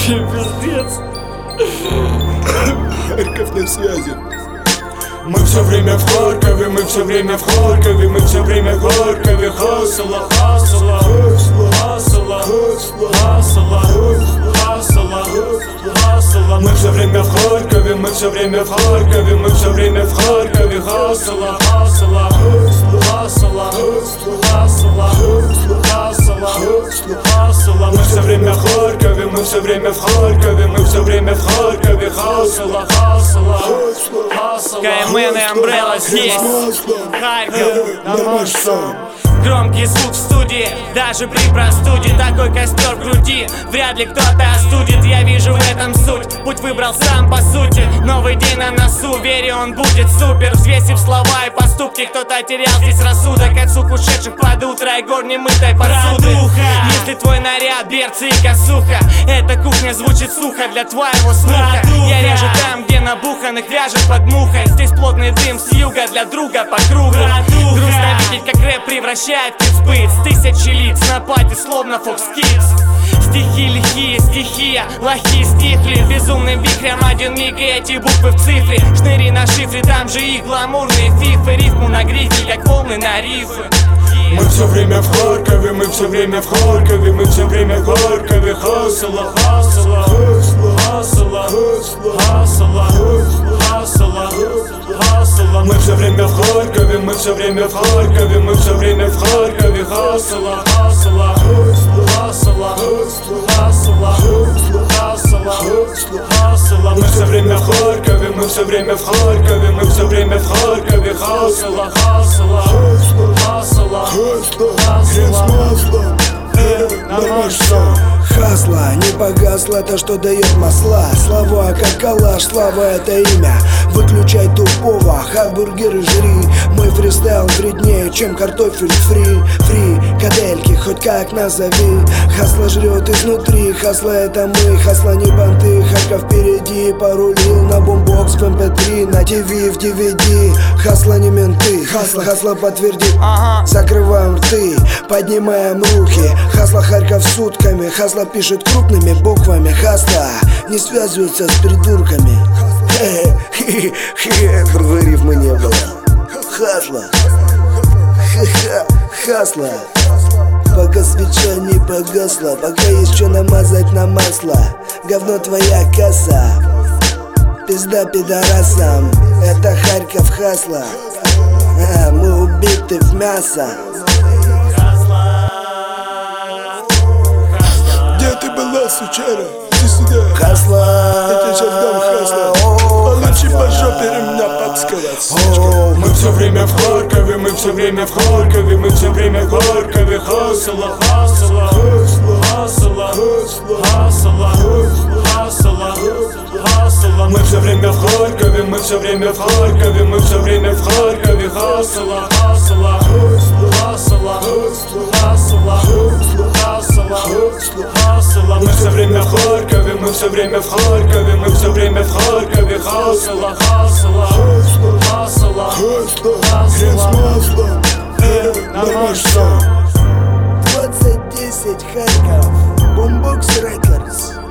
Вообще пиздец. Харьков на связи. Мы все время в Харькове, мы все время в Харькове, мы все время в Харькове. Хасла, хасла, хасла, хасла, хасла, хасла. Мы все время в Харькове, мы все время в Харькове, мы все время в Харькове. Хасла, хасла, хасла, хасла, хасла, хасла. Мы все время в Харькове, мы все время в Харькове, мы все время в Харькове. Хасла, хасла, хасла. КМН и Амбрелла здесь, Харьков. Нормально. Громкий звук в студии, даже при простуде. Такой костер в груди, вряд ли кто-то остудит. Я вижу в этом суть, путь выбрал сам по сути. Новый день на носу, верю, он будет супер. Взвесив слова и поступки, кто-то терял здесь рассудок от сук ушедших под утро и гор немытой посуды. Если твой наряд, берцы и косуха, эта кухня звучит сухо для твоего слуха. Я режу там, где набуханных вяжет под мухой. Здесь плотный дым с юга для друга по кругу. Грустно видеть, как рэп превращает кицбыт с тысячи лиц на пати, словно Fox Kids. Стихи лихие, стихия, лохи стихли безумным вихрем один миг и эти буквы в цифре. Шныри на шифре, там же их гламурные фифы. Рифму на грифе, как волны на рифы. Мы все время в Харькове, мы все время в Харькове, мы все время в Харькове. Хасла, хасла, хасла, хасла, хасла, хасла. Мы все время в Харькове, мы все время в Харькове, мы все время в Харькове. Хасла, хасла, хасла, хасла, хасла, хасла. Мы все время в Харькове, мы все время в Харькове, мы все время в Харькове. Хасла, хасла, хасла. Хрен с маслом. Нормально. Хасла, не погасла то, что дает масла. Слова, как калаш, слава это имя. Выключай тупого, хамбургеры жри. Мой фристайл вреднее, чем картофель фри. Фри, кадельки, хоть как назови. Хасла жрет изнутри, хасла это мы. Хасла не банты, Харьков впереди. Порулил на бумбокс в MP3, на ТВ, в DVD. Хасла не менты, хасла подтверди. Закрываем рты, поднимаем руки. Хасла Харьков сутками, хасла пишет крупными буквами. Хасла не связывается с придурками. Другой рифмы не было. Хасла, хасла. Пока свеча не погасла, пока есть что намазать на масло. Говно твоя касса, пизда пидорасам. Это Харьков хасла. Мы убиты в мясо. Где ты была, сучара? Иди сюда. Хасла. Я тебя сейчас дам хасла. Лучше по жопе ремня подсказать, сучка. Мы все время в Харькове, мы все время в Харькове, мы все время в Харькове. Хасла, хасла, хасла, хасла, хасла, хасла. Мы все время в Харькове, мы все время в Харькове, мы все время в Харькове. Хасла, хасла, хасла, хасла, хасла, хасла. Мы все время в Харькове, мы все время в Харькове, мы все время в Харькове. Хасла, хасла, хасла, Хрен с маслом. нормально. 2010 Харьков, Бумбокс Реcords.